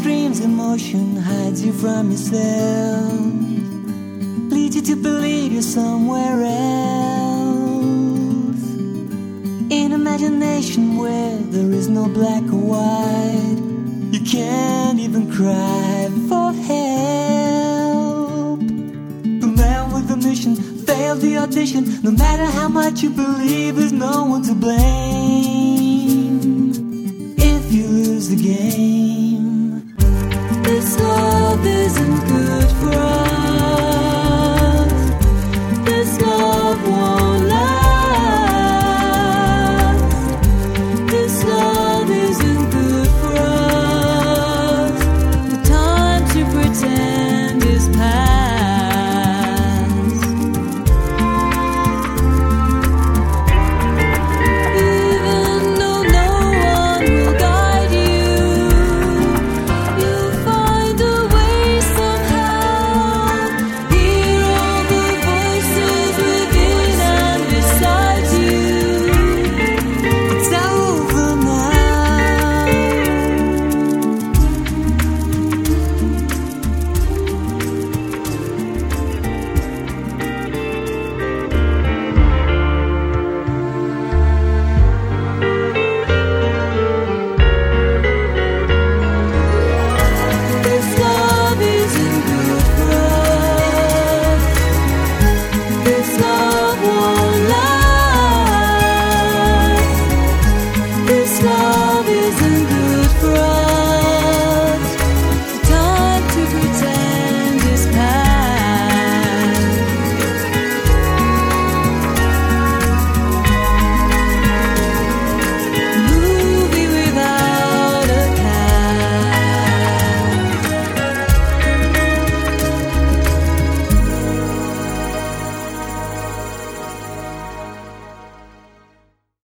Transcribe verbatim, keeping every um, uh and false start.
extremes emotion hides you from yourself, leads you to believe you're somewhere else. In imagination where there is no black or white, you can't even cry for help. The man with the mission failed the audition. No matter how much you believe, there's no one to blame if you lose the game.